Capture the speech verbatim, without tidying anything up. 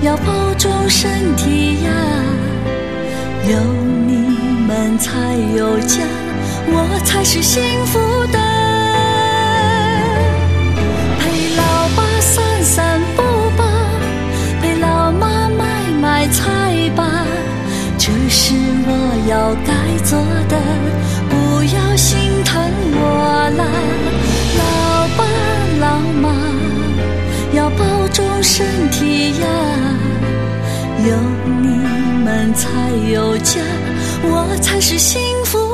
要保重身体呀，有你们才有家，我才是幸福的。陪老爸散散步吧，陪老妈买买菜吧，这是我要该做的，不要心疼我啦。老爸老妈要保重身体呀，有你们才有家，我才是幸福